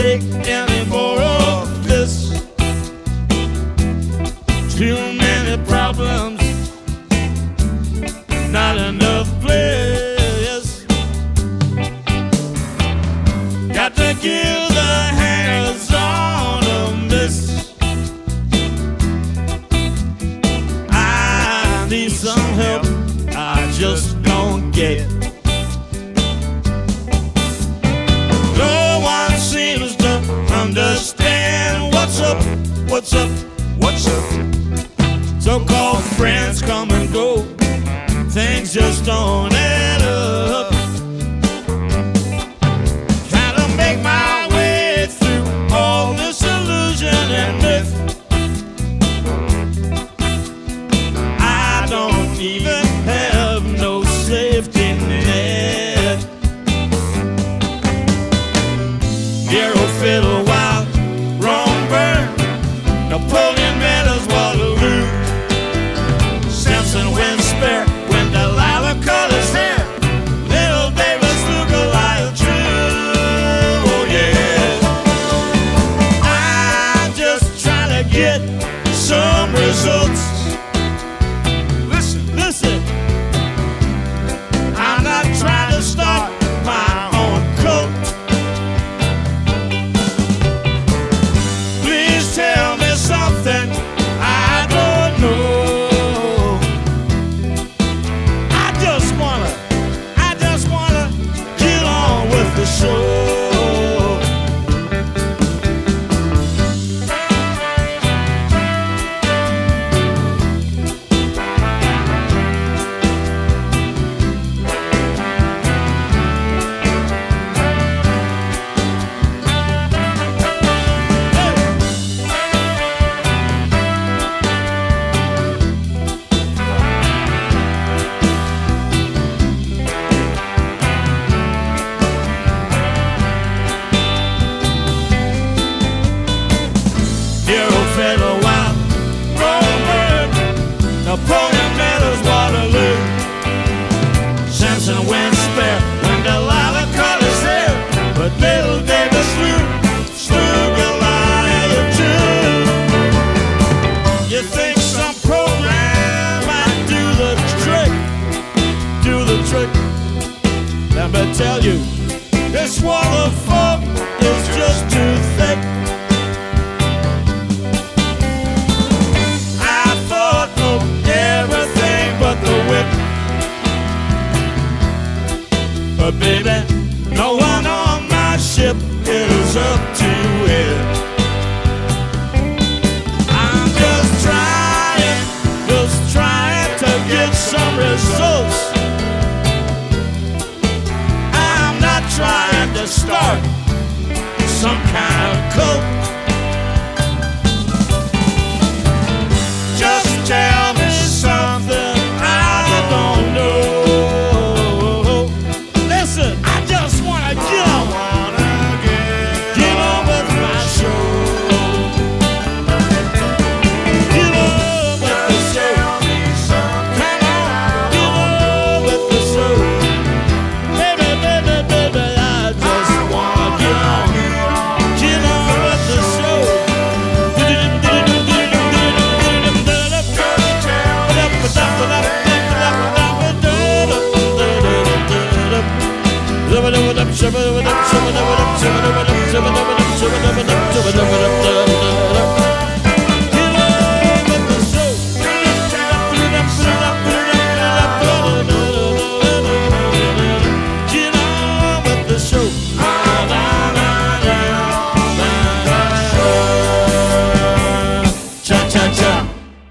take any more of this. Too many problems, not enough place. Got to give the hangers on a miss. I need some help, I just don't get. No one seems to understand what's up, what's up, what's up. So-called friends come and go, things just don't add up. Trying to make my way through all this illusion and myth. I don't even have no safety net. Dear old fiddle, wild, wrong burn. Napoleon Meadows, Waterloo. Samson wins spare when Delilah cut his hair. Little Davis slew Goliath true. Oh yeah. I'm just trying to get some results. Listen, I'm not trying to start my own cult. Please tell me something I don't know. I just wanna get on with the show. Dear old fiddle, wild, wrong bird. Napoleon Meadows, Waterloo. Samson wins spare when Delilah cut his hair. But little David slew Goliath too. You think some program might do the trick? Let me tell you, this wall of fog is just too thick. But baby, no one on my ship is up to it. I'm just trying to get some results. I'm not trying to start some kind of cult.